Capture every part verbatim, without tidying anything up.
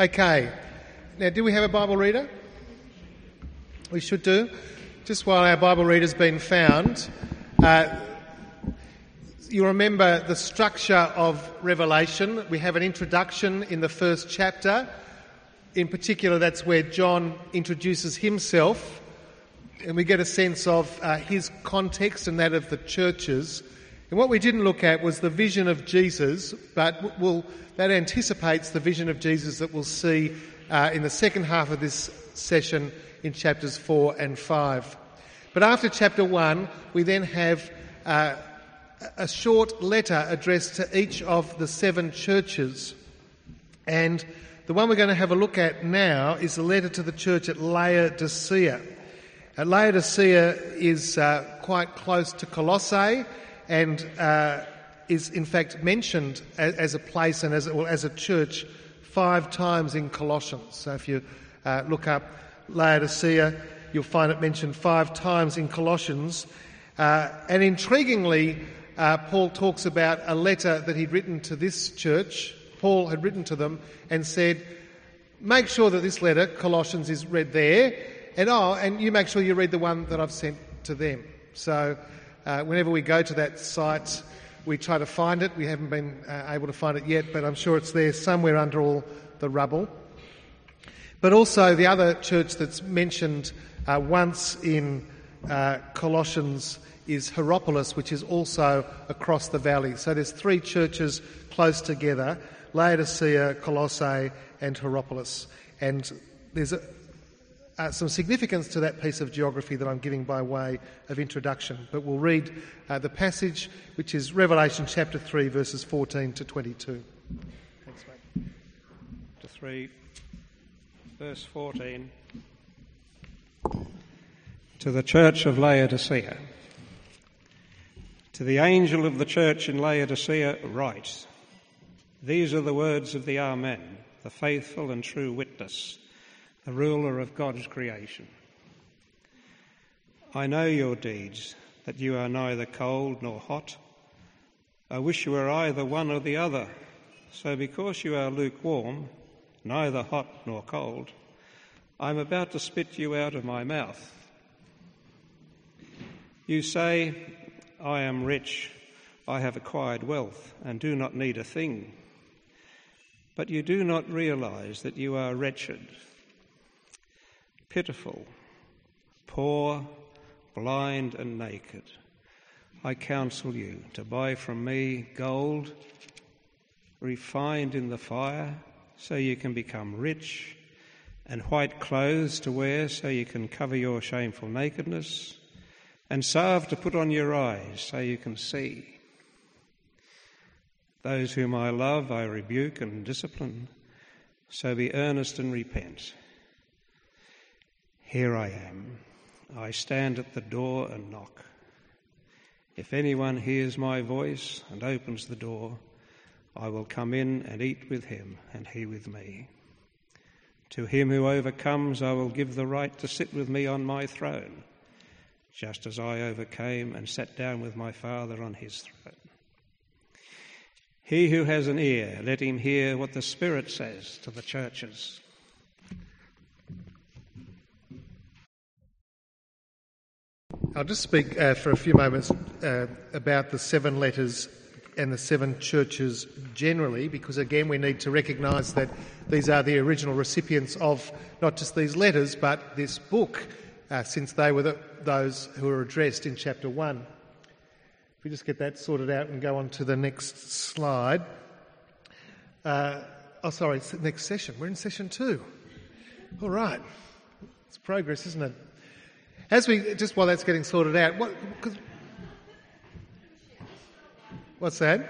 Okay. Now, do we have a Bible reader? We should do. Just while our Bible reader's been found, uh, you remember the structure of Revelation. We have an introduction in the first chapter. In particular, that's where John introduces himself, and we get a sense of uh, his context and that of the churches. And what we didn't look at was the vision of Jesus, but we'll, that anticipates the vision of Jesus that we'll see uh, in the second half of this session in chapters four and five. But after chapter one, we then have uh, a short letter addressed to each of the seven churches. And the one we're going to have a look at now is the letter to the church at Laodicea. Uh, Laodicea is uh, quite close to Colossae, and uh, is in fact mentioned as, as a place and as, well, as a church five times in Colossians. So if you uh, look up Laodicea, you'll find it mentioned five times in Colossians. Uh, and intriguingly, uh, Paul talks about a letter that he'd written to this church. Paul had written to them and said, make sure that this letter, Colossians, is read there, and oh, and you make sure you read the one that I've sent to them. So Uh, whenever we go to that site, we try to find it. We haven't been uh, able to find it yet, but I'm sure it's there somewhere under all the rubble. But also the other church that's mentioned uh, once in uh, Colossians is Hierapolis, which is also across the valley. So there's three churches close together: Laodicea, Colossae and Hierapolis. And there's a Uh, some significance to that piece of geography that I'm giving by way of introduction. But we'll read uh, the passage, which is Revelation chapter three, verses fourteen to twenty-two. Thanks, mate. Chapter three, verse fourteen. To the church of Laodicea. To the angel of the church in Laodicea write, these are the words of the Amen, the faithful and true witness, the ruler of God's creation. I know your deeds, that you are neither cold nor hot. I wish you were either one or the other. So because you are lukewarm, neither hot nor cold, I am about to spit you out of my mouth. You say, I am rich, I have acquired wealth, and do not need a thing. But you do not realize that you are wretched, pitiful, poor, blind and naked. I counsel you to buy from me gold refined in the fire, so you can become rich, and white clothes to wear, so you can cover your shameful nakedness, and salve to put on your eyes, so you can see. Those whom I love I rebuke and discipline, so be earnest and repent. Here I am. I stand at the door and knock. If anyone hears my voice and opens the door, I will come in and eat with him and he with me. To him who overcomes, I will give the right to sit with me on my throne, just as I overcame and sat down with my Father on his throne. He who has an ear, let him hear what the Spirit says to the churches. I'll just speak uh, for a few moments uh, about the seven letters and the seven churches generally, because again we need to recognise that these are the original recipients of not just these letters but this book, uh, since they were the, those who were addressed in chapter one. If we just get that sorted out and go on to the next slide. Uh, oh, sorry, next session. We're in session two. All right. It's progress, isn't it? As we, just while that's getting sorted out, what, cause, what's that?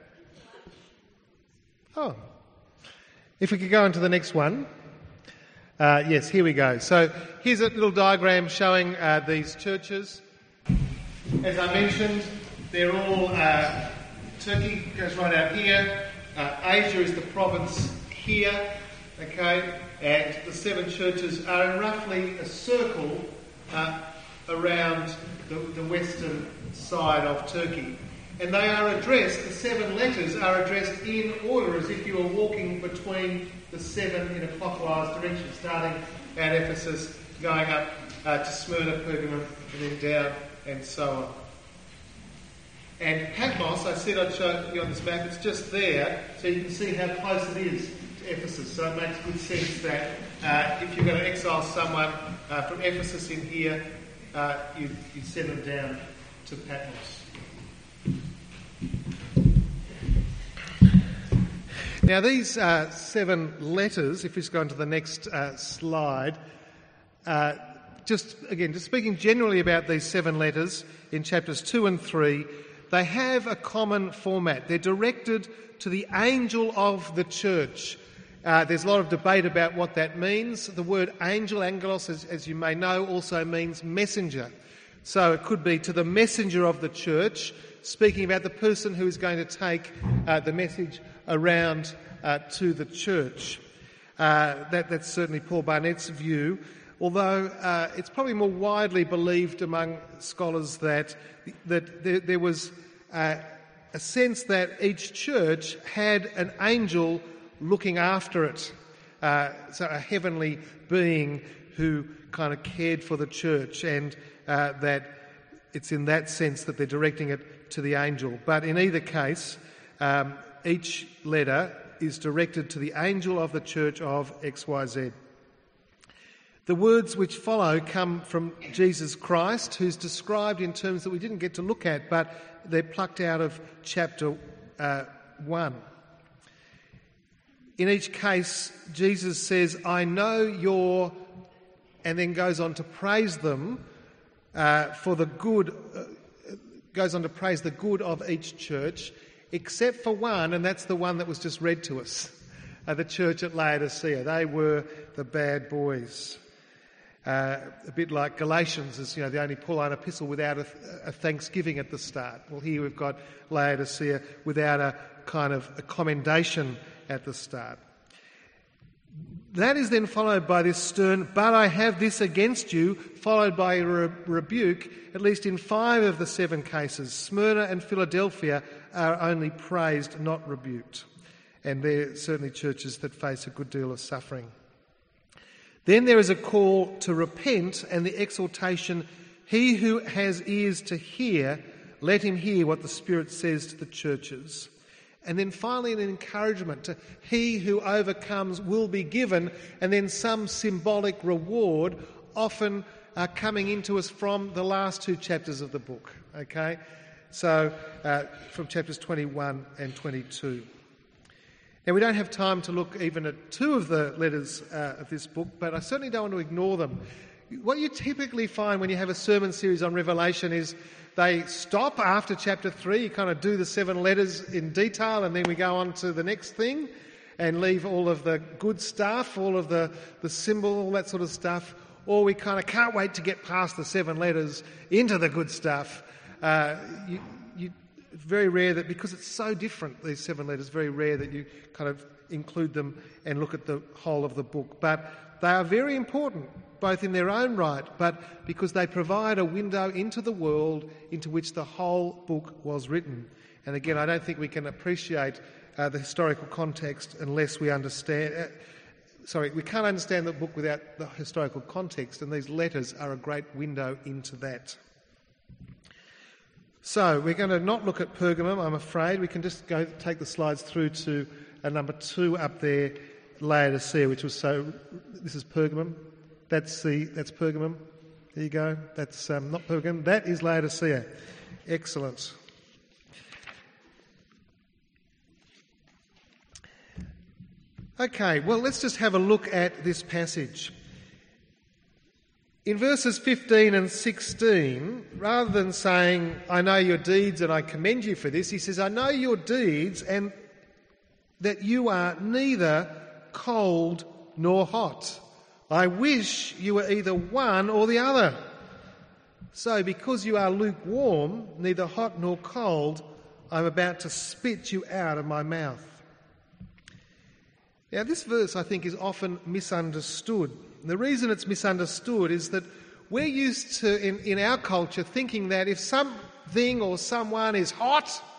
Oh, if we could go on to the next one. Uh, yes, here we go. So here's a little diagram showing uh, these churches. As I mentioned, they're all, uh, Turkey goes right out here, uh, Asia is the province here, okay, and the seven churches are in roughly a circle Uh, around the, the western side of Turkey. And they are addressed, the seven letters are addressed in order, as if you were walking between the seven in a clockwise direction, starting at Ephesus, going up uh, to Smyrna, Pergamum, and then down, and so on. And Patmos, I said I'd show you on this map, it's just there, so you can see how close it is to Ephesus. So it makes good sense that uh, if you're going to exile someone uh, from Ephesus in here, uh, you, you send them down to Patmos. Now these uh, seven letters, if we just go on to the next uh, slide, uh, just again, just speaking generally about these seven letters in chapters two and three, they have a common format. They're directed to the angel of the church. Uh, there's a lot of debate about what that means. The word angel, angelos, as, as you may know, also means messenger. So it could be to the messenger of the church, speaking about the person who is going to take uh, the message around uh, to the church. Uh, that, that's certainly Paul Barnett's view, although uh, it's probably more widely believed among scholars that, that there, there was uh, a sense that each church had an angel looking after it, uh, so a heavenly being who kind of cared for the church, and uh, that it's in that sense that they're directing it to the angel. But in either case, um, each letter is directed to the angel of the church of X Y Z. The words which follow come from Jesus Christ, who's described in terms that we didn't get to look at, but they're plucked out of chapter uh, one. In each case, Jesus says, I know your, and then goes on to praise them uh, for the good, uh, goes on to praise the good of each church, except for one, and that's the one that was just read to us, uh, the church at Laodicea. They were the bad boys. Uh, a bit like Galatians is, you know, the only Pauline epistle without a, a thanksgiving at the start. Well, here we've got Laodicea without a kind of a commendation at the start. That is then followed by this stern, but I have this against you, followed by a re- rebuke, at least in five of the seven cases. Smyrna and Philadelphia are only praised, not rebuked. And they're certainly churches that face a good deal of suffering. Then there is a call to repent and the exhortation, he who has ears to hear, let him hear what the Spirit says to the churches. And then finally an encouragement to he who overcomes will be given, and then some symbolic reward, often uh, coming into us from the last two chapters of the book. Okay, so uh, from chapters twenty-one and twenty-two. Now we don't have time to look even at two of the letters uh, of this book, but I certainly don't want to ignore them. What you typically find when you have a sermon series on Revelation is they stop after chapter three, you kind of do the seven letters in detail, and then we go on to the next thing and leave all of the good stuff, all of the, the symbol, all that sort of stuff, or we kind of can't wait to get past the seven letters into the good stuff. Uh, you, you, it's very rare that, because it's so different, these seven letters, very rare that you kind of include them and look at the whole of the book. But they are very important, both in their own right, but because they provide a window into the world into which the whole book was written. And again, I don't think we can appreciate uh, the historical context unless we understand... Uh, sorry, we can't understand the book without the historical context, and these letters are a great window into that. So we're going to not look at Pergamum, I'm afraid. We can just go take the slides through to uh, number two up there, Laodicea, which was so... This is Pergamum. That's the that's Pergamum. There you go. That's um, not Pergamum. That is Laodicea. Excellent. Okay, well, let's just have a look at this passage. In verses fifteen and sixteen, rather than saying, I know your deeds and I commend you for this, he says, I know your deeds and that you are neither cold nor hot. I wish you were either one or the other. So because you are lukewarm, neither hot nor cold, I'm about to spit you out of my mouth. Now this verse, I think, is often misunderstood. The reason it's misunderstood is that we're used to, in, in our culture, thinking that if something or someone is hot,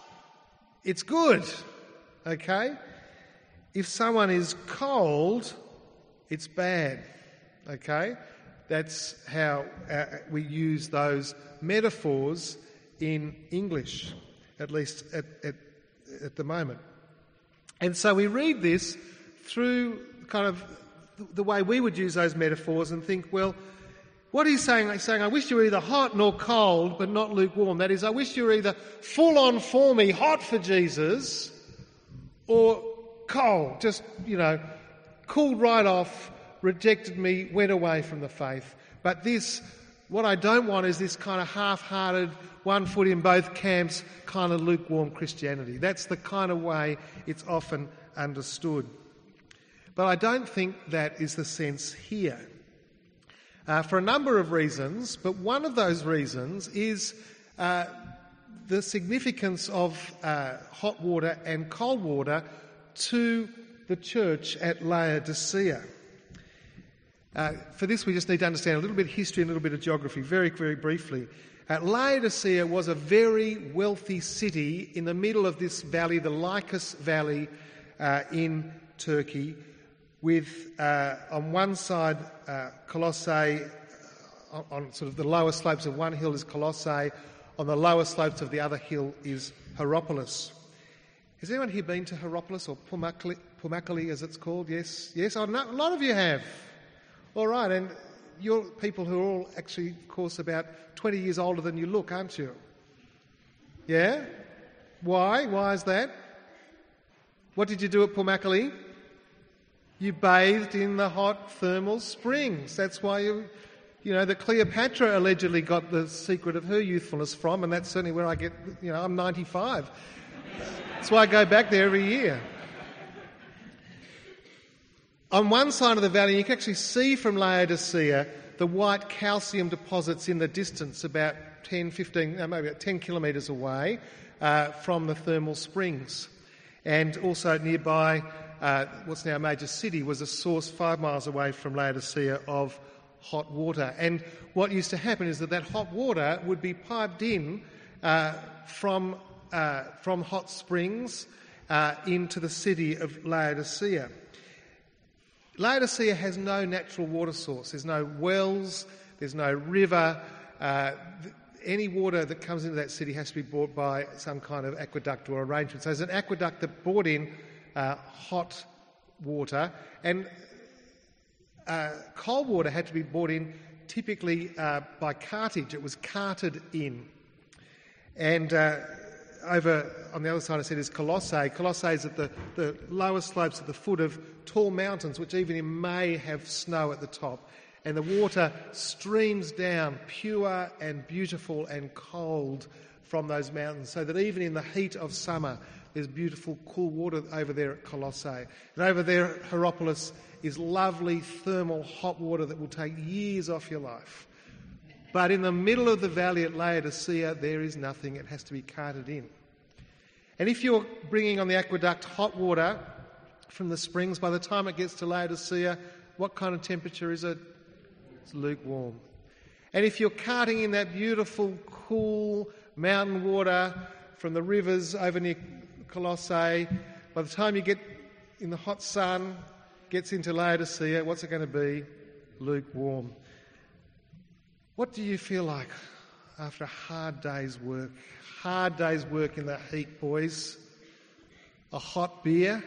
it's good, okay? If someone is cold, it's bad, okay? That's how uh, we use those metaphors in English, at least at, at, at the moment. And so we read this through kind of the way we would use those metaphors and think, well, what he's saying, he's saying, I wish you were either hot nor cold, but not lukewarm. That is, I wish you were either full on for me, hot for Jesus, or cold, just, you know, cooled right off, rejected me, went away from the faith. But this, what I don't want is this kind of half-hearted, one foot in both camps kind of lukewarm Christianity. That's the kind of way it's often understood. But I don't think that is the sense here. Uh, for a number of reasons, but one of those reasons is uh, the significance of uh, hot water and cold water to the church at Laodicea. Uh, for this, we just need to understand a little bit of history and a little bit of geography, very, very briefly. Uh, Laodicea was a very wealthy city in the middle of this valley, the Lycus Valley uh, in Turkey, with uh, on one side uh, Colossae, uh, on sort of the lower slopes of one hill is Colossae, on the lower slopes of the other hill is Hierapolis. Has anyone here been to Hierapolis, or Pamukkale, Pamukkale as it's called? Yes, yes, oh, no, a lot of you have. All right, and you're people who are all actually, of course, about twenty years older than you look, aren't you? Yeah? Why? Why is that? What did you do at Pamukkale? You bathed in the hot thermal springs. That's why you, you know, the Cleopatra allegedly got the secret of her youthfulness from, and that's certainly where I get, you know, I'm ninety-five. That's why I go back there every year. On one side of the valley, you can actually see from Laodicea the white calcium deposits in the distance, about ten, fifteen, no, maybe about ten kilometres away uh, from the thermal springs. And also nearby, uh, what's now a major city, was a source five miles away from Laodicea of hot water. And what used to happen is that that hot water would be piped in uh, from, uh, from hot springs uh, into the city of Laodicea. Laodicea has no natural water source. There's no wells, there's no river. Uh, any water that comes into that city has to be brought by some kind of aqueduct or arrangement. So there's an aqueduct that brought in uh, hot water, and uh, cold water had to be brought in typically uh, by cartage. It was carted in. And uh, over on the other side I said is Colossae. Colossae is at the, the lower slopes at the foot of tall mountains, which even in May have snow at the top. And the water streams down pure and beautiful and cold from those mountains, so that even in the heat of summer there's beautiful cool water over there at Colossae. And over there at Hierapolis is lovely thermal hot water that will take years off your life. But in the middle of the valley at Laodicea, there is nothing. It has to be carted in. And if you're bringing on the aqueduct hot water from the springs, by the time it gets to Laodicea, what kind of temperature is it? It's lukewarm. And if you're carting in that beautiful, cool mountain water from the rivers over near Colossae, by the time you get in the hot sun, gets into Laodicea, what's it going to be? Lukewarm. What do you feel like after a hard day's work? Hard day's work in the heat, boys. A hot beer?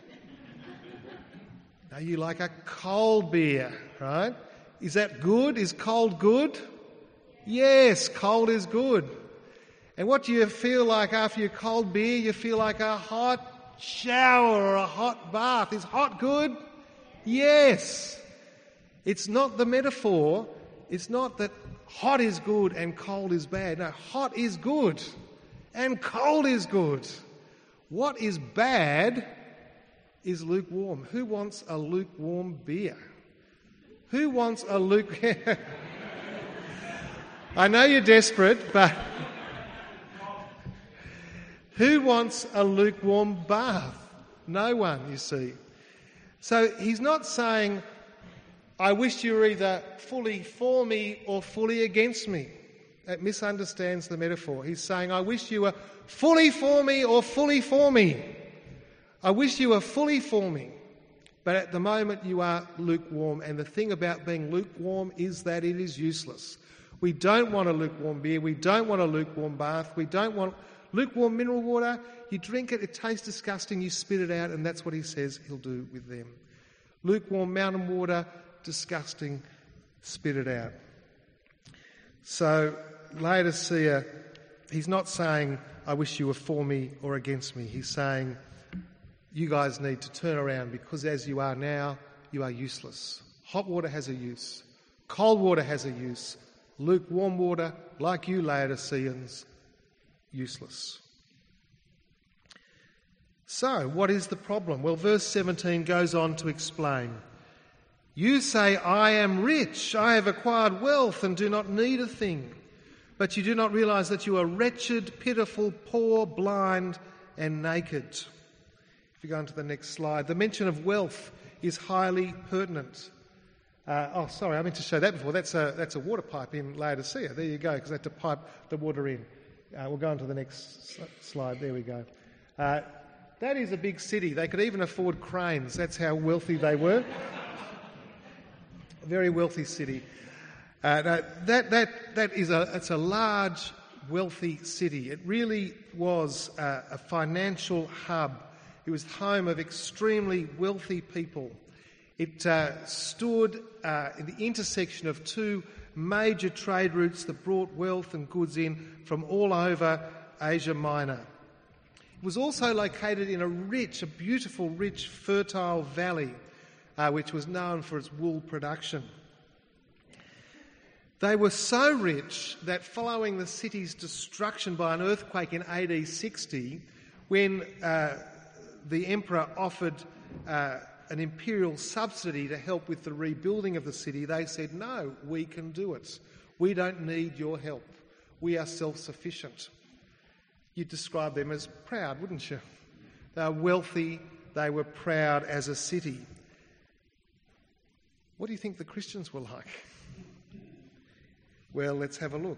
No, you like a cold beer, right? Is that good? Is cold good? Yes, cold is good. And what do you feel like after your cold beer? You feel like a hot shower or a hot bath. Is hot good? Yes. It's not the metaphor. It's not that hot is good and cold is bad. No, hot is good and cold is good. What is bad is lukewarm. Who wants a lukewarm beer? Who wants a lukewarm... I know you're desperate, but... Who wants a lukewarm bath? No one, you see. So he's not saying, I wish you were either fully for me or fully against me. It misunderstands the metaphor. He's saying, I wish you were fully for me or fully for me. I wish you were fully for me. But at the moment you are lukewarm. And the thing about being lukewarm is that it is useless. We don't want a lukewarm beer. We don't want a lukewarm bath. We don't want lukewarm mineral water. You drink it, it tastes disgusting, you spit it out, and that's what he says he'll do with them. Lukewarm mountain water, disgusting, spit it out. So Laodicea, he's not saying, I wish you were for me or against me. He's saying, you guys need to turn around because as you are now, you are useless. Hot water has a use. Cold water has a use. Lukewarm water, like you Laodiceans, useless. So, what is the problem? Well, verse seventeen goes on to explain. You say, I am rich, I have acquired wealth and do not need a thing. But you do not realise that you are wretched, pitiful, poor, blind and naked. If you go on to the next slide, the mention of wealth is highly pertinent. Uh, oh, sorry, I meant to show that before. That's a, that's a water pipe in Laodicea. There you go, because they had to pipe the water in. Uh, we'll go on to the next slide. There we go. Uh, that is a big city. They could even afford cranes. That's how wealthy they were. A very wealthy city. Uh, no, that that that is a it's a large, wealthy city. It really was a, a financial hub. It was home of extremely wealthy people. It uh, stood uh, in the intersection of two major trade routes that brought wealth and goods in from all over Asia Minor. It was also located in a rich, a beautiful, rich, fertile valley, uh, which was known for its wool production. They were so rich that following the city's destruction by an earthquake in A D sixty, when uh, the emperor offered uh, an imperial subsidy to help with the rebuilding of the city, they said, no, we can do it. We don't need your help. We are self-sufficient. You'd describe them as proud, wouldn't you? They were wealthy, they were proud as a city. What do you think the Christians were like? Well, let's have a look.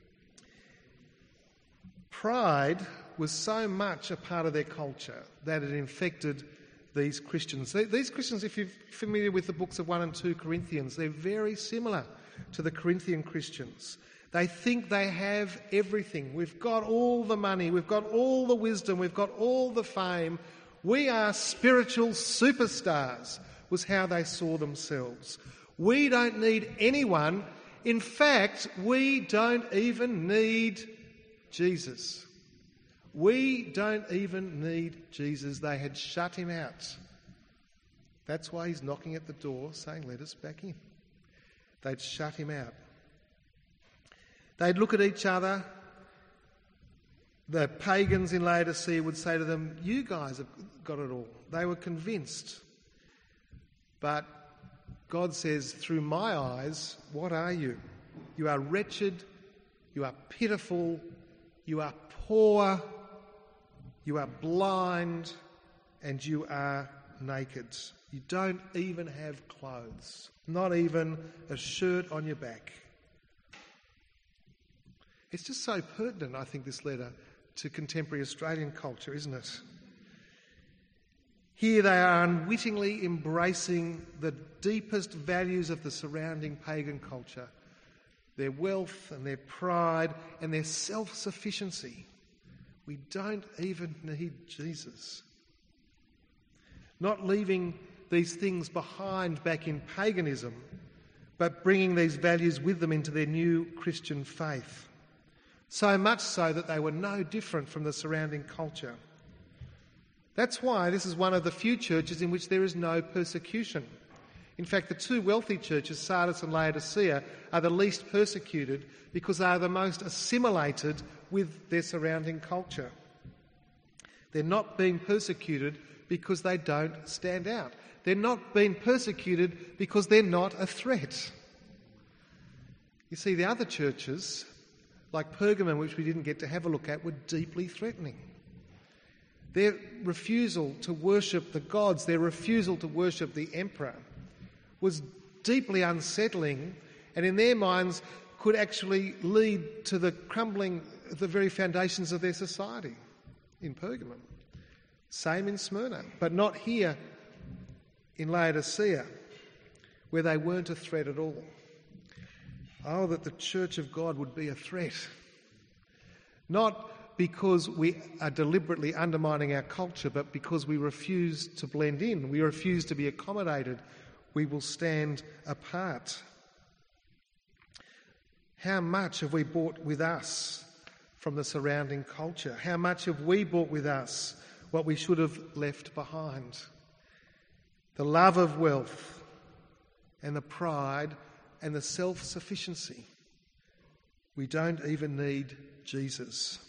Pride was so much a part of their culture that it infected these Christians. These Christians, if you're familiar with the books of First and Second Corinthians, they're very similar to the Corinthian Christians. They think they have everything. We've got all the money, we've got all the wisdom, we've got all the fame. We are spiritual superstars, was how they saw themselves. We don't need anyone. In fact, we don't even need Jesus. We don't even need Jesus. They had shut him out. That's why he's knocking at the door saying, let us back in. They'd shut him out. They'd look at each other. The pagans in Laodicea would say to them, you guys have got it all. They were convinced. But God says, through my eyes, what are you? You are wretched, you are pitiful, you are poor, you are blind, and you are naked. You don't even have clothes, not even a shirt on your back. It's just so pertinent, I think, this letter to contemporary Australian culture, isn't it? Here they are unwittingly embracing the deepest values of the surrounding pagan culture, their wealth and their pride and their self-sufficiency. We don't even need Jesus. Not leaving these things behind back in paganism, but bringing these values with them into their new Christian faith. So much so that they were no different from the surrounding culture. That's why this is one of the few churches in which there is no persecution. In fact, the two wealthy churches, Sardis and Laodicea, are the least persecuted because they are the most assimilated with their surrounding culture. They're not being persecuted because they don't stand out. They're not being persecuted because they're not a threat. You see, the other churches, like Pergamum, which we didn't get to have a look at, were deeply threatening. Their refusal to worship the gods, their refusal to worship the emperor was deeply unsettling, and in their minds could actually lead to the crumbling of the very foundations of their society in Pergamum. Same in Smyrna, but not here in Laodicea, where they weren't a threat at all. Oh, that the Church of God would be a threat. Not because we are deliberately undermining our culture, but because we refuse to blend in, we refuse to be accommodated, we will stand apart. How much have we brought with us from the surrounding culture? How much have we brought with us what we should have left behind? The love of wealth and the pride and the self-sufficiency. We don't even need Jesus.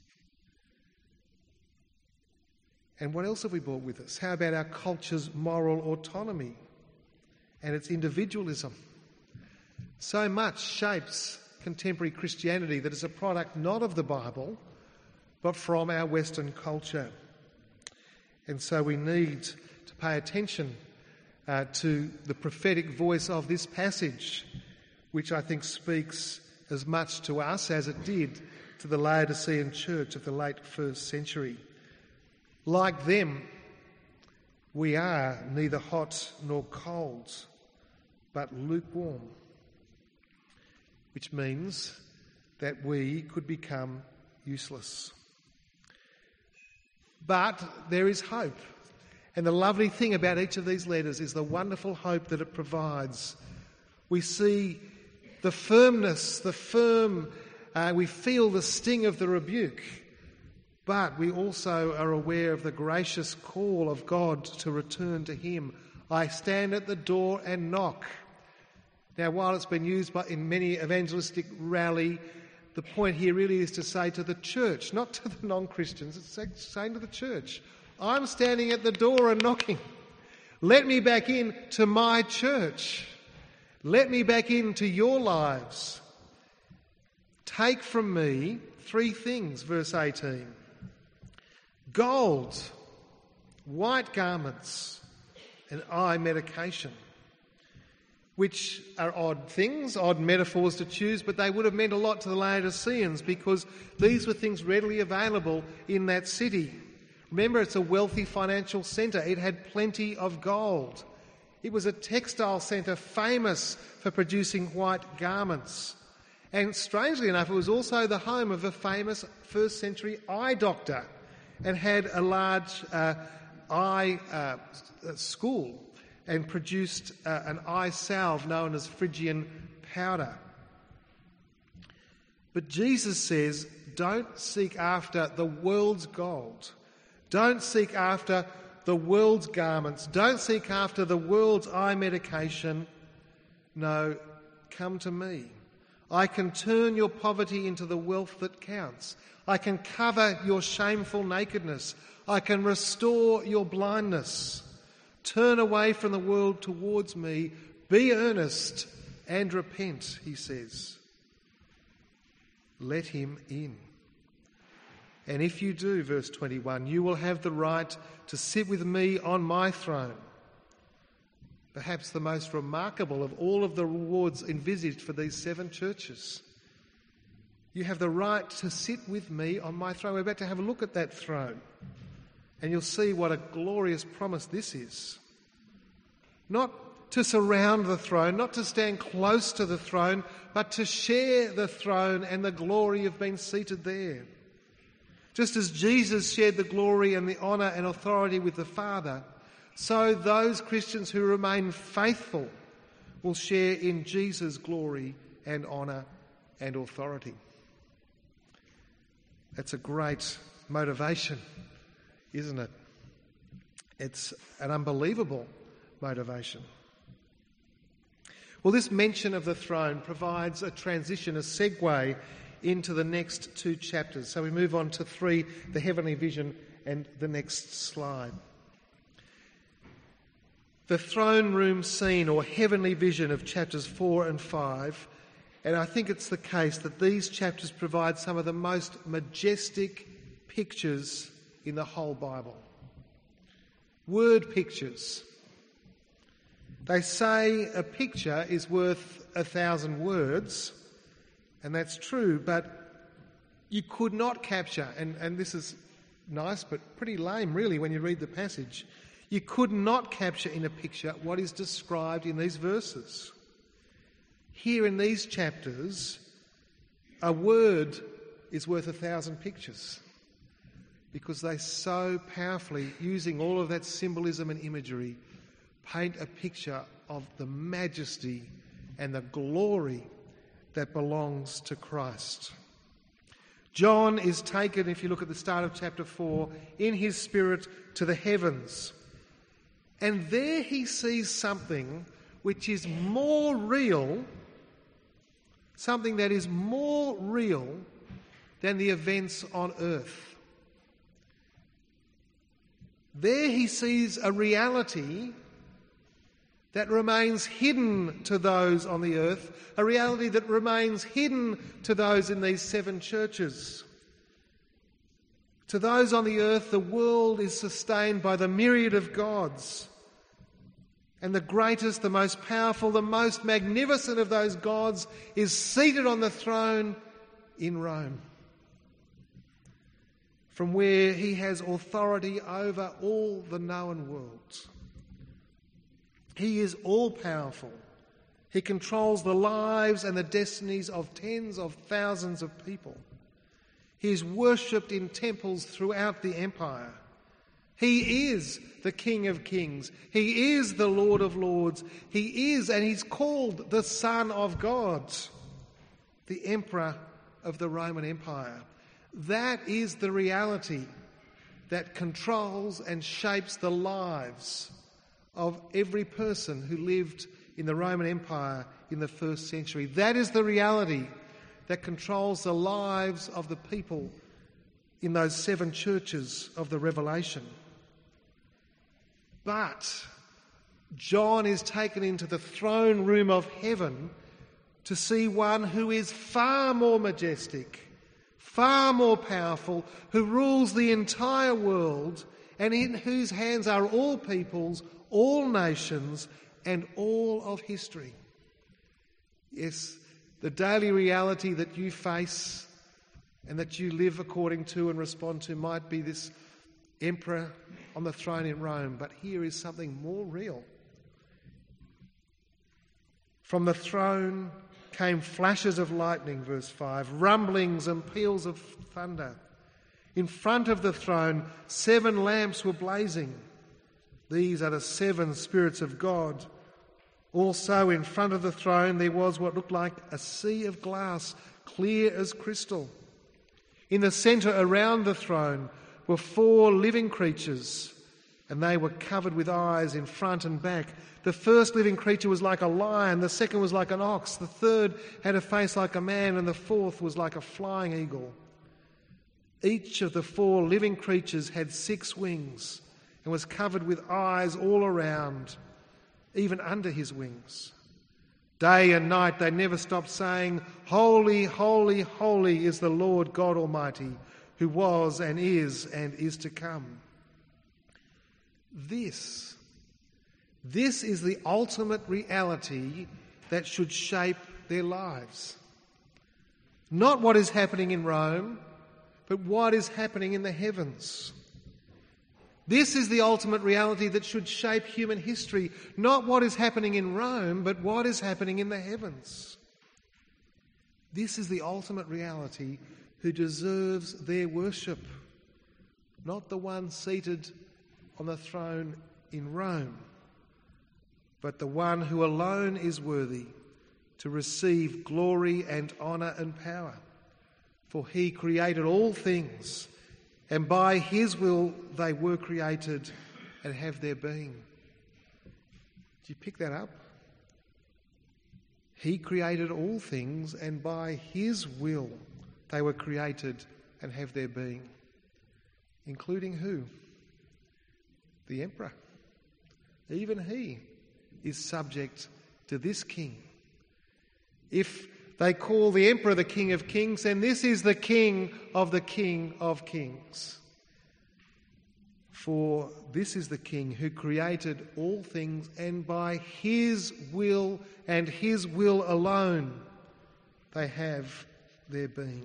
And what else have we brought with us? How about our culture's moral autonomy and its individualism? So much shapes contemporary Christianity that is a product not of the Bible, but from our Western culture. And so we need to pay attention uh, to the prophetic voice of this passage, which I think speaks as much to us as it did to the Laodicean church of the late first century. Like them, we are neither hot nor cold, but lukewarm, which means that we could become useless. But there is hope. And the lovely thing about each of these letters is the wonderful hope that it provides. We see the firmness, the firm, uh, we feel the sting of the rebuke, but we also are aware of the gracious call of God to return to Him. I stand at the door and knock. Now, while it's been used by, in many evangelistic rally, the point here really is to say to the church, not to the non-Christians, it's saying to the church, I'm standing at the door and knocking. Let me back in to my church. Let me back into your lives. Take from me three things, verse eighteen. Gold, white garments, and eye medication, which are odd things, odd metaphors to choose, but they would have meant a lot to the Laodiceans because these were things readily available in that city. Remember, it's a wealthy financial centre. It had plenty of gold. It was a textile centre famous for producing white garments. And strangely enough, it was also the home of a famous first century eye doctor and had a large uh, eye uh, school and produced uh, an eye salve known as Phrygian powder. But Jesus says, don't seek after the world's gold. Don't seek after the world's garments. Don't seek after the world's eye medication. No, come to me. I can turn your poverty into the wealth that counts. I can cover your shameful nakedness. I can restore your blindness. Turn away from the world towards me. Be earnest and repent, he says. Let him in. And if you do, verse twenty-one, you will have the right to sit with me on my throne. Perhaps the most remarkable of all of the rewards envisaged for these seven churches. You have the right to sit with me on my throne. We're about to have a look at that throne. And you'll see what a glorious promise this is. Not to surround the throne, not to stand close to the throne, but to share the throne and the glory of being seated there. Just as Jesus shared the glory and the honour and authority with the Father, so those Christians who remain faithful will share in Jesus' glory and honour and authority. That's a great motivation, isn't it? It's an unbelievable motivation. Well, this mention of the throne provides a transition, a segue into the next two chapters. So we move on to three, the heavenly vision, and the next slide. The throne room scene or heavenly vision of chapters four and five, and I think it's the case that these chapters provide some of the most majestic pictures in the whole Bible. Word pictures. They say a picture is worth a thousand words, And that's true, but you could not capture, and, and this is nice but pretty lame really when you read the passage, you could not capture in a picture what is described in these verses. Here in these chapters, a word is worth a thousand pictures, because they so powerfully, using all of that symbolism and imagery, paint a picture of the majesty and the glory that belongs to Christ. John is taken, if you look at the start of chapter four, in his spirit to the heavens. And there he sees something which is more real, something that is more real than the events on earth. There he sees a reality that remains hidden to those on the earth, a reality that remains hidden to those in these seven churches. To those on the earth, the world is sustained by the myriad of gods. And the greatest, the most powerful, the most magnificent of those gods is seated on the throne in Rome, from where he has authority over all the known worlds. He is all-powerful. He controls the lives and the destinies of tens of thousands of people. He is worshipped in temples throughout the empire. He is the King of Kings. He is the Lord of Lords. He is, and he's called the Son of God, the Emperor of the Roman Empire. That is the reality that controls and shapes the lives of every person who lived in the Roman Empire in the first century. That is the reality that controls the lives of the people in those seven churches of the Revelation. But John is taken into the throne room of heaven to see one who is far more majestic, far more powerful, who rules the entire world, and in whose hands are all peoples, all nations, and all of history. Yes, the daily reality that you face and that you live according to and respond to might be this emperor on the throne in Rome, but here is something more real. From the throne came flashes of lightning, verse five, rumblings and peals of thunder. In front of the throne, seven lamps were blazing. These are the seven spirits of God. Also in front of the throne there was what looked like a sea of glass, clear as crystal. In the centre around the throne were four living creatures, and they were covered with eyes in front and back. The first living creature was like a lion, the second was like an ox, the third had a face like a man, and the fourth was like a flying eagle. Each of the four living creatures had six wings and was covered with eyes all around, even under his wings. Day and night they never stopped saying, "Holy, holy, holy is the Lord God Almighty, who was and is and is to come." This, this is the ultimate reality that should shape their lives. Not what is happening in Rome, but what is happening in the heavens. This is the ultimate reality that should shape human history, not what is happening in Rome, but what is happening in the heavens. This is the ultimate reality who deserves their worship, not the one seated on the throne in Rome, but the one who alone is worthy to receive glory and honour and power. For he created all things, and by his will they were created and have their being. Did you pick that up? He created all things, and by his will they were created and have their being. Including who? The emperor. Even he is subject to this king. If they call the emperor the King of Kings, then this is the King of the King of Kings. For this is the King who created all things, and by his will and his will alone they have their being.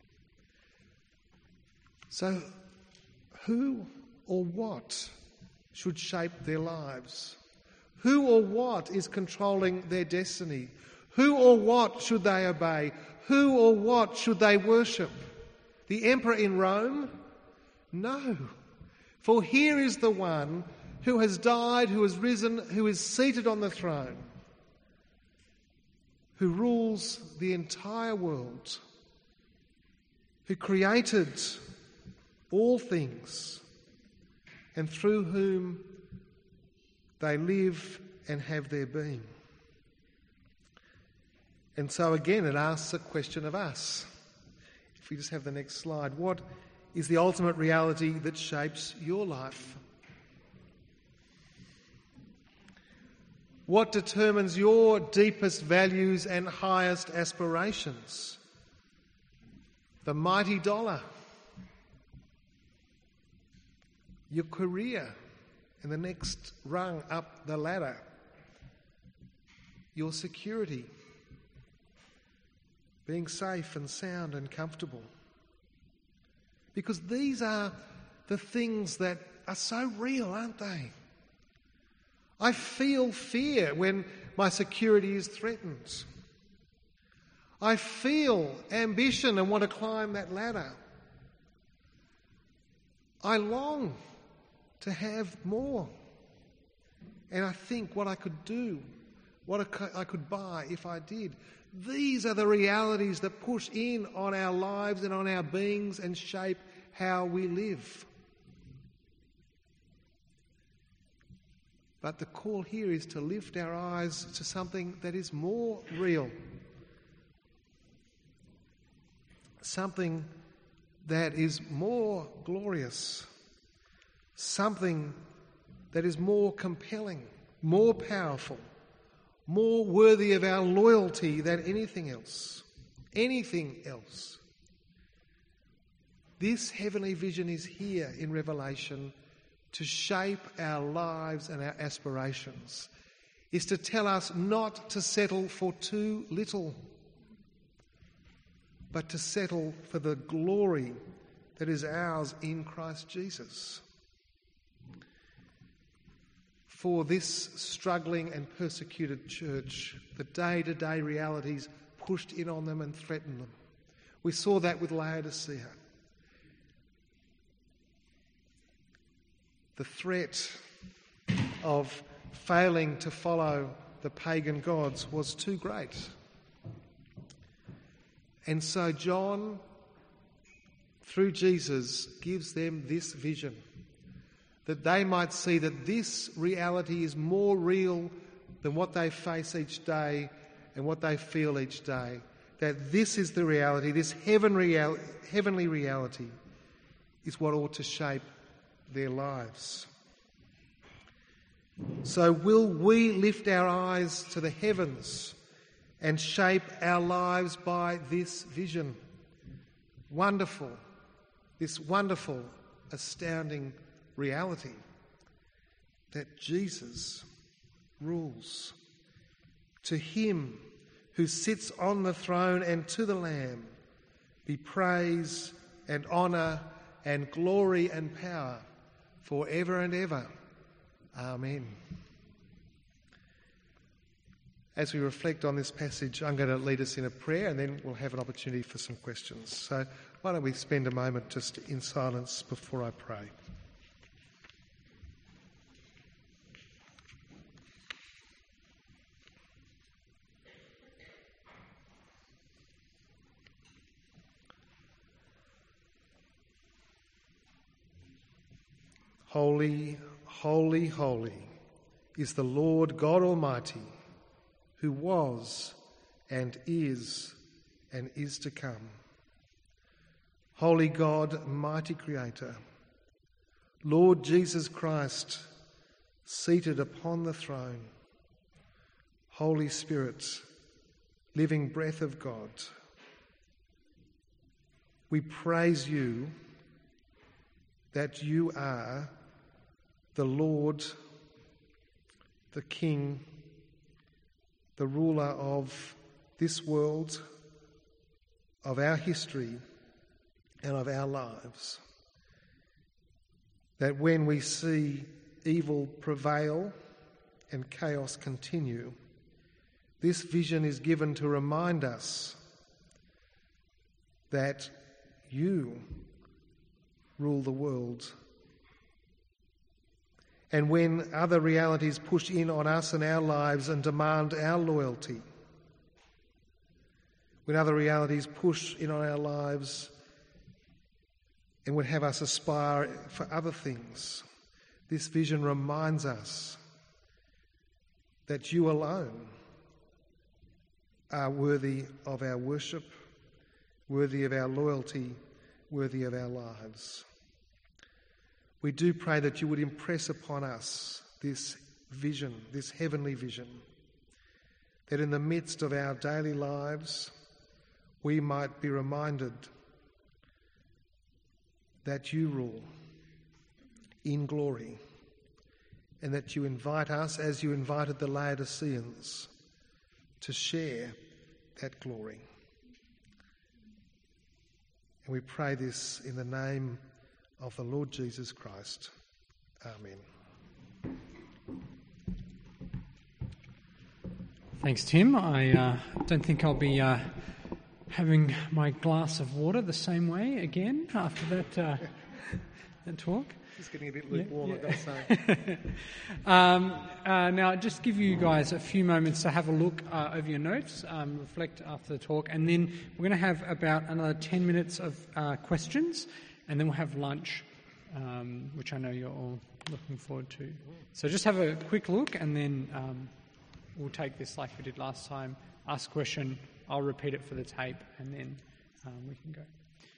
So who or what should shape their lives? Who or what is controlling their destiny? Who or what should they obey? Who or what should they worship? The emperor in Rome? No. For here is the one who has died, who has risen, who is seated on the throne, who rules the entire world, who created all things, and through whom they live and have their being. And so again, it asks a question of us. If we just have the next slide, what is the ultimate reality that shapes your life? What determines your deepest values and highest aspirations? The mighty dollar, your career and the next rung up the ladder, your security, being safe and sound and comfortable. Because these are the things that are so real, aren't they? I feel fear when my security is threatened. I feel ambition and want to climb that ladder. I long to have more. And I think what I could do, what I could buy if I did. These are the realities that push in on our lives and on our beings and shape how we live. But the call here is to lift our eyes to something that is more real. Something that is more glorious. Something that is more compelling, more powerful, more worthy of our loyalty than anything else. Anything else. This heavenly vision is here in Revelation to shape our lives and our aspirations, is to tell us not to settle for too little, but to settle for the glory that is ours in Christ Jesus. For this struggling and persecuted church, the day-to-day realities pushed in on them and threatened them. We saw that with Laodicea. The threat of failing to follow the pagan gods was too great. And so John, through Jesus, gives them this vision, that they might see that this reality is more real than what they face each day and what they feel each day. That this is the reality, this heaven real, heavenly reality is what ought to shape their lives. So will we lift our eyes to the heavens and shape our lives by this vision? Wonderful, this wonderful, astounding reality that Jesus rules. To him who sits on the throne and to the Lamb be praise and honour and glory and power forever and ever. Amen. As we reflect on this passage, I'm going to lead us in a prayer and then we'll have an opportunity for some questions. So why don't we spend a moment just in silence before I pray. Holy, holy, holy is the Lord God Almighty, who was and is and is to come. Holy God, mighty Creator, Lord Jesus Christ, seated upon the throne. Holy Spirit, living breath of God, we praise you that you are the Lord, the King, the ruler of this world, of our history and of our lives. That when we see evil prevail and chaos continue, this vision is given to remind us that you rule the world. And when other realities push in on us and our lives and demand our loyalty, when other realities push in on our lives and would have us aspire for other things, this vision reminds us that you alone are worthy of our worship, worthy of our loyalty, worthy of our lives. We do pray that you would impress upon us this vision, this heavenly vision, that in the midst of our daily lives we might be reminded that you rule in glory, and that you invite us, as you invited the Laodiceans, to share that glory. And we pray this in the name of the Lord Jesus Christ. Amen. Thanks, Tim. I uh, don't think I'll be uh, having my glass of water the same way again after that, uh, that talk. It's getting a bit lukewarm, yeah, yeah. I've got to say. um, uh, now, just give you guys a few moments to have a look uh, over your notes, um, reflect after the talk, and then we're going to have about another ten minutes of uh, questions, and then we'll have lunch, um, which I know you're all looking forward to. So just have a quick look, and then um, we'll take this like we did last time. Ask a question, I'll repeat it for the tape, and then um, we can go.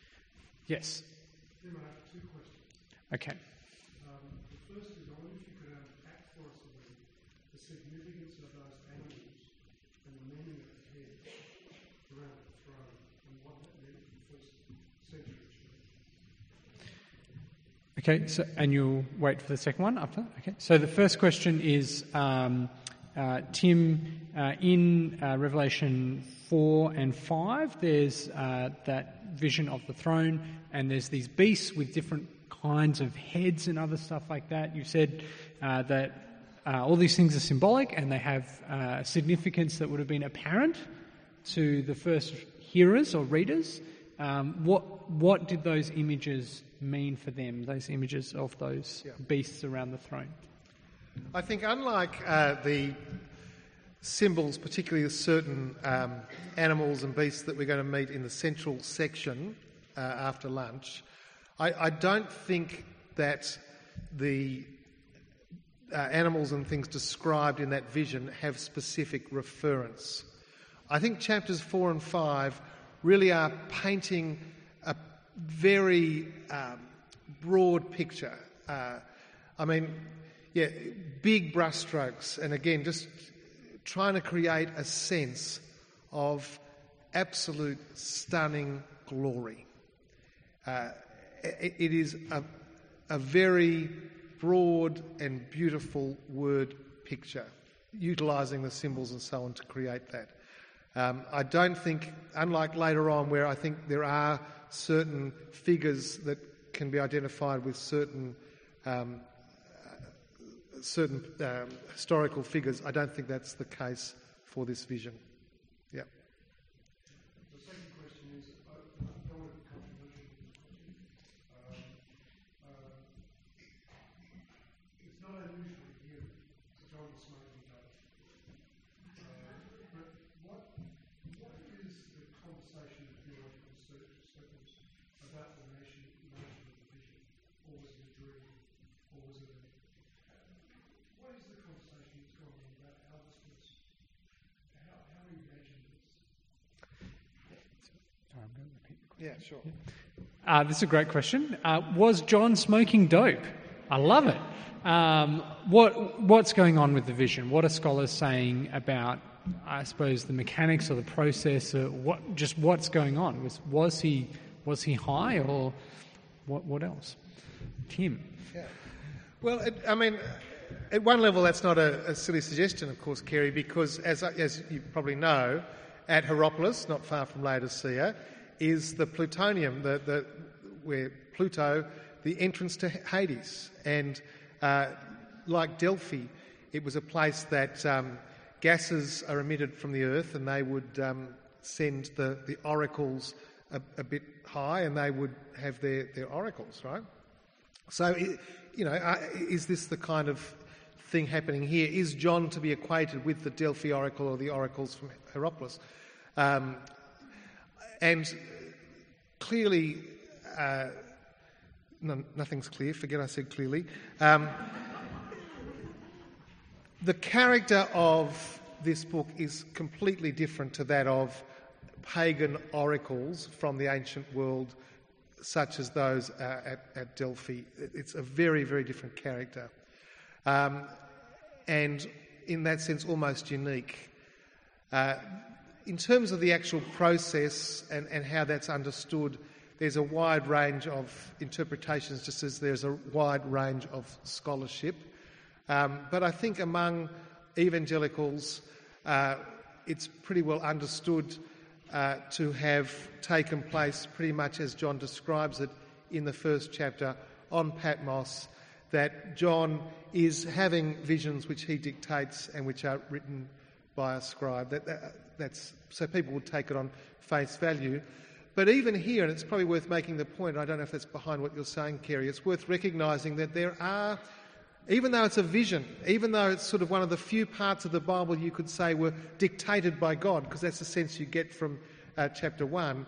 Yes? I have two questions. Okay. Um, the first is, I wonder if you could unpack for us a little the significance of those animals and the meaning of the head around the throne and what that meant in the first century church. Okay, so, and you'll wait for the second one after? Okay, so the first question is, um, uh, Tim, uh, in uh, Revelation four and five, there's uh, that vision of the throne, and there's these beasts with different kinds of heads and other stuff like that. You said uh, that uh, all these things are symbolic and they have uh, significance that would have been apparent to the first hearers or readers. Um, what what did those images mean for them, those images of those yeah. beasts around the throne? I think unlike uh, the symbols, particularly certain um, animals and beasts that we're going to meet in the central section uh, after lunch, I, I don't think that the uh, animals and things described in that vision have specific reference. I think chapters four and five really are painting a very um, broad picture. Uh, I mean, yeah, big brushstrokes, and again, just trying to create a sense of absolute stunning glory. Uh, it, it is a, a very broad and beautiful word picture, utilising the symbols and so on to create that. Um, I don't think, unlike later on where I think there are certain figures that can be identified with certain um, certain um, historical figures, I don't think that's the case for this vision. Yeah. The second question is, I don't want to be controversial with this question. Um, uh, it's not unusual to hear John smoking dope. Uh, but what, what is the conversation in theological circles about the nation, nation of the vision? Or was it a dream? Or was it a... What is the conversation that's going on about how this was, how, how we imagine this? Sorry, I'm going to repeat the question. Yeah, sure. Uh, this is a great question. Uh, was John smoking dope? I love it. Um, what what's going on with the vision? What are scholars saying about, I suppose, the mechanics or the process, or what just what's going on? Was was he was he high, or what what else? Tim. Yeah. Well, it, I mean, at one level, that's not a, a silly suggestion, of course, Kerry, because as as you probably know, at Hierapolis, not far from Laodicea, is the plutonium, the, the, where Pluto, the entrance to Hades. And uh, like Delphi, it was a place that um, gases are emitted from the earth, and they would um, send the, the oracles a, a bit high, and they would have their, their oracles, right? So, it, you know, uh, is this the kind of thing happening here? Is John to be acquainted with the Delphi oracle or the oracles from Hierapolis? Um, and clearly, uh, no, nothing's clear, forget I said clearly. Um, the character of this book is completely different to that of pagan oracles from the ancient world, such as those uh, at, at Delphi. It's a very, very different character. Um, and in that sense, almost unique. Uh, in terms of the actual process and, and how that's understood, there's a wide range of interpretations, just as there's a wide range of scholarship. Um, but I think among evangelicals, uh, it's pretty well understood uh, to have taken place pretty much as John describes it in the first chapter on Patmos, that John is having visions which he dictates and which are written by a scribe. That, that, that's, so people would take it on face value. But even here, and it's probably worth making the point, I don't know if that's behind what you're saying, Kerry, it's worth recognising that there are, even though it's a vision, even though it's sort of one of the few parts of the Bible you could say were dictated by God, because that's the sense you get from uh, chapter one,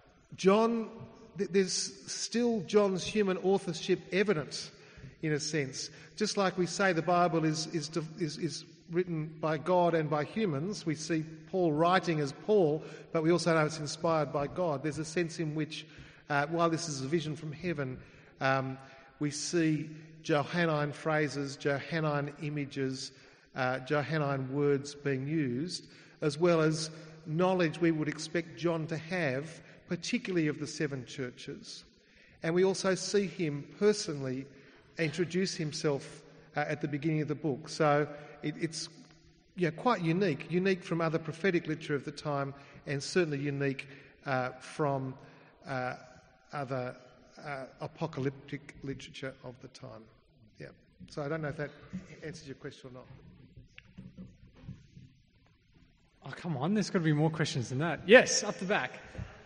John, th- there's still John's human authorship evident, in a sense. Just like we say the Bible is, is, is, is written by God and by humans, we see Paul writing as Paul, but we also know it's inspired by God. There's a sense in which, uh, while this is a vision from heaven, um, we see Johannine phrases, Johannine images, uh, Johannine words being used, as well as knowledge we would expect John to have, particularly of the seven churches. And we also see him personally introduce himself uh, at the beginning of the book. So it, it's yeah, quite unique, unique from other prophetic literature of the time, and certainly unique uh, from uh, other uh, apocalyptic literature of the time. Yeah. So I don't know if that answers your question or not. Oh, come on, there's got to be more questions than that. Yes, up the back.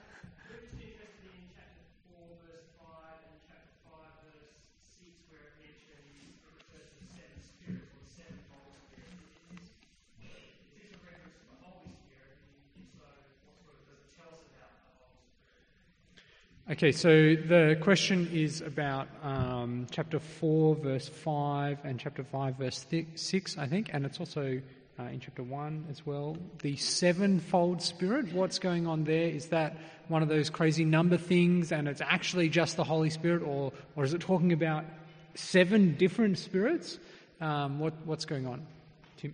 Okay, so the question is about um, chapter four, verse five, and chapter five, verse six, I think, and it's also uh, in chapter one as well. The sevenfold Spirit, what's going on there? Is that one of those crazy number things, and it's actually just the Holy Spirit, or or is it talking about seven different spirits? Um, what what's going on, Tim?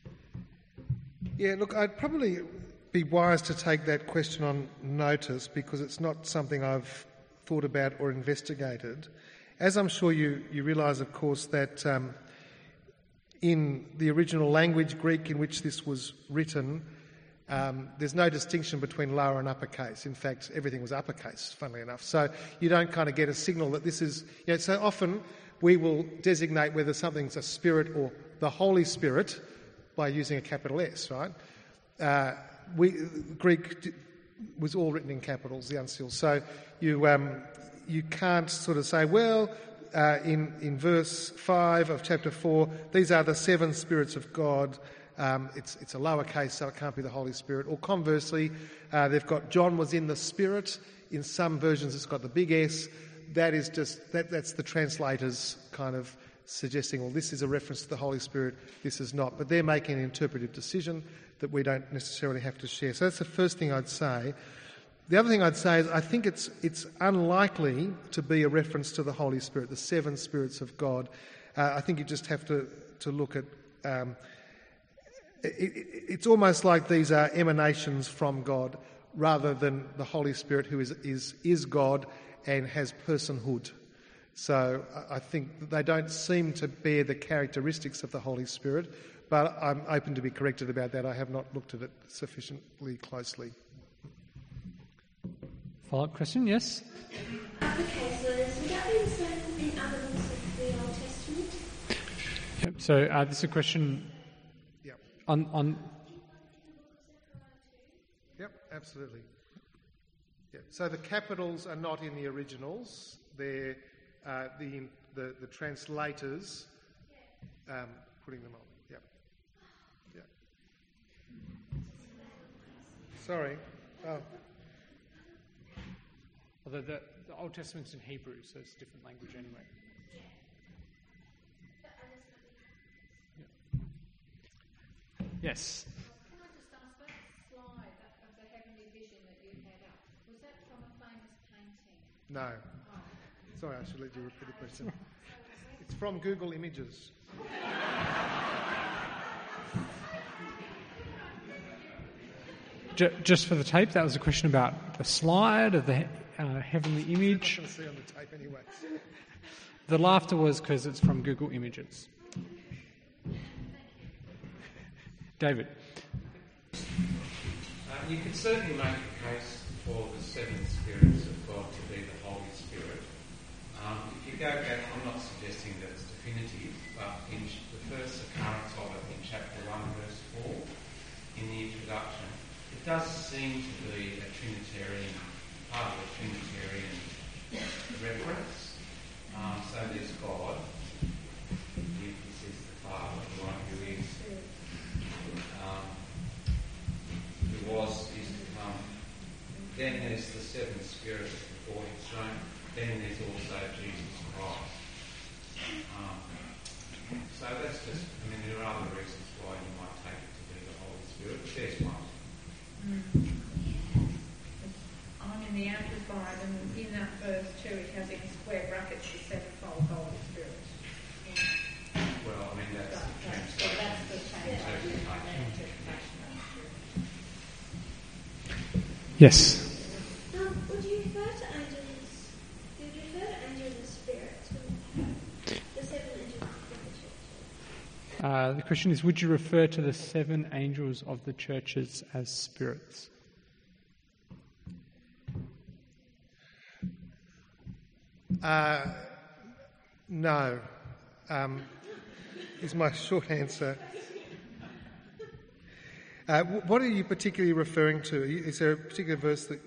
Yeah, look, I'd probably be wise to take that question on notice, because it's not something I've thought about or investigated. As I'm sure you, you realise, of course, that um, in the original language, Greek, in which this was written, um, there's no distinction between lower and uppercase. In fact, everything was uppercase, funnily enough. So you don't kind of get a signal that this is... You know, so often we will designate whether something's a spirit or the Holy Spirit by using a capital S, right? Uh, We, Greek was all written in capitals, the uncial. So you um, you can't sort of say, well, uh, in, in verse five of chapter four, these are the seven spirits of God. Um, it's, it's a lowercase, so it can't be the Holy Spirit. Or conversely, uh, they've got John was in the Spirit. In some versions, it's got the big S. That is just that. That's the translators kind of suggesting, well, this is a reference to the Holy Spirit, this is not. But they're making an interpretive decision that we don't necessarily have to share. So that's the first thing I'd say. The other thing I'd say is I think it's it's unlikely to be a reference to the Holy Spirit, the seven spirits of God. Uh, I think you just have to, to look at... Um, it, it, it's almost like these are emanations from God rather than the Holy Spirit, who is is, is God and has personhood. So I think they don't seem to bear the characteristics of the Holy Spirit, but I'm open to be corrected about that. I have not looked at it sufficiently closely. Follow-up question, yes? Okay, so would that be the same in other books of the Old Testament? Yep. So uh, this is a question Yep. on, on Yep, absolutely. Yep. So the capitals are not in the originals. They're uh, the, the the translators um, putting them on. Yep. Yep. Sorry. Oh. although the, the Old Testament's in Hebrew, so it's a different language anyway. Yeah. Yes. Can I just ask that slide that, of the heavenly vision that you had up? Was that from a famous painting? No. Sorry, I should let you repeat the question. It's from Google Images. J- just for the tape, that was a question about the slide of the uh, heavenly image. I'm going to see on the tape anyway. The laughter was because it's from Google Images. David. Uh, you could certainly make a case for the seven spirits of God to be the Holy Spirit. Um, if you go back, I'm not suggesting that it's definitive, but in the first occurrence of it in chapter one, verse four, in the introduction, it does seem to be a Trinitarian, part of a Trinitarian reference. Um, so there's God, the emphasis the Father, the one who is, um, who was, is to come. Then there's the seven spirits before his throne. Then there's also Jesus Christ. Um, so that's just, I mean, there are other reasons why you might take it to be the Holy Spirit, but there's one. I'm in the Amplified, and in that verse too, it has in square brackets the sevenfold Holy Spirit. Well, I mean, that's So, the so translation. that's the translation. Yes. Um, would you refer to angels? Do you refer to angels as spirits? The seven angels of the church. Uh, the question is, would you refer to the seven angels of the churches as spirits? Uh, no, um, is my short answer. Uh, wh- what are you particularly referring to? Is there a particular verse that?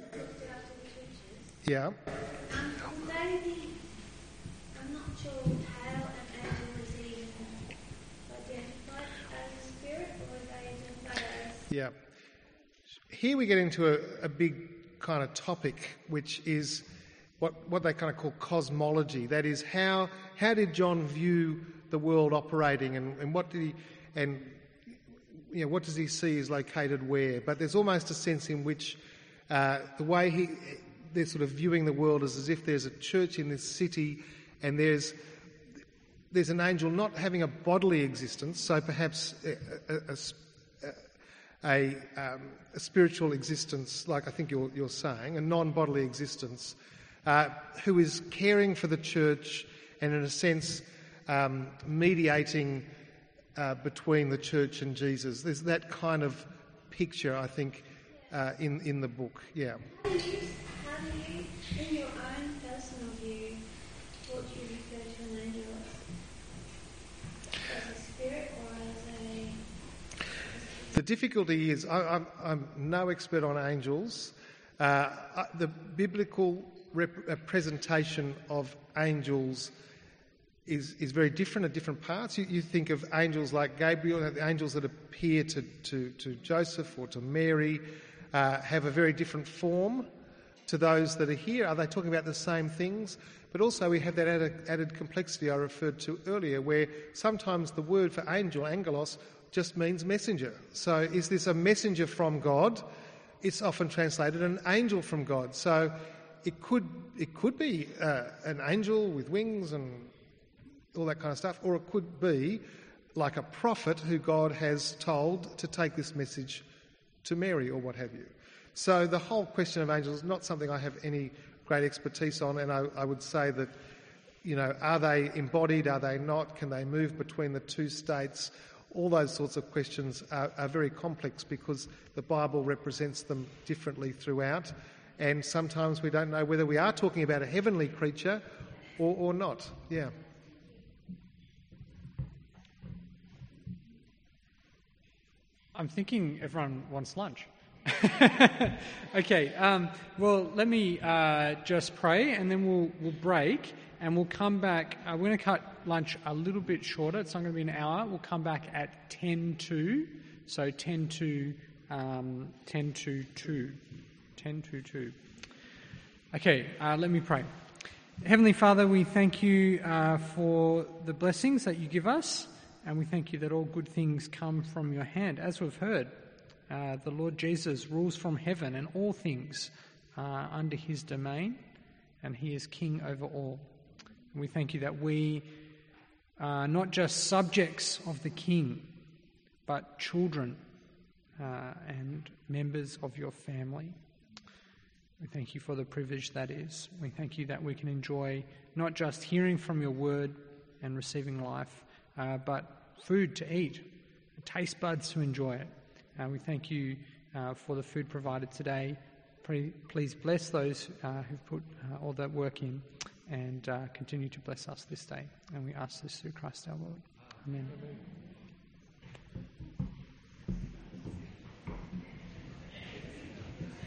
Yeah. Um, would they be, I'm not sure how an angel is even identified as a spirit, or are they identified as... Yeah. Here we get into a, a big kind of topic, which is what, what they kind of call cosmology. That is, how how did John view the world operating, and, and what did he and you know what does he see is located where? But there's almost a sense in which uh, the way he they're sort of viewing the world is as if there's a church in this city, and there's there's an angel not having a bodily existence, so perhaps a, a, a, a, um, a spiritual existence, like I think you're, you're saying, a non-bodily existence, uh, who is caring for the church and, in a sense, um, mediating uh, between the church and Jesus. There's that kind of picture, I think, uh, in in the book. Yeah. How do you, how do you, in your own personal view, what do you refer to an angel as? As a spirit or as a... The difficulty is, I, I'm, I'm no expert on angels. Uh, uh, the biblical rep- uh, presentation of angels is is very different at different parts. You, you think of angels like Gabriel, the angels that appear to, to, to Joseph or to Mary, uh, have a very different form to those that are here. Are they talking about the same things? But also we have that added, added complexity I referred to earlier, where sometimes the word for angel, angelos, just means messenger. So is this a messenger from God? It's often translated an angel from God. So it could it could be uh, an angel with wings and all that kind of stuff, or it could be like a prophet who God has told to take this message to Mary or what have you. So the whole question of angels is not something I have any great expertise on, and I, I would say that, you know, are they embodied, are they not, can they move between the two states? All those sorts of questions are, are very complex because the Bible represents them differently throughout, and sometimes we don't know whether we are talking about a heavenly creature or, or not. Yeah. I'm thinking everyone wants lunch. Okay, um, well, let me uh, just pray, and then we'll we'll break, and we'll come back. Uh, we're going to cut lunch a little bit shorter. It's not going to be an hour. We'll come back at ten to, so ten to um, ten to two, ten to two. Okay, uh, let me pray. Heavenly Father, we thank you uh, for the blessings that you give us, and we thank you that all good things come from your hand, as we've heard. Uh, the Lord Jesus rules from heaven, and all things are under his domain, and he is king over all. And we thank you that we are not just subjects of the king, but children uh, and members of your family. We thank you for the privilege that is. We thank you that we can enjoy not just hearing from your word and receiving life, uh, but food to eat, taste buds to enjoy it. Uh, we thank you uh, for the food provided today. Pre- please bless those uh, who've put uh, all that work in, and uh, continue to bless us this day. And we ask this through Christ our Lord. Amen. Amen.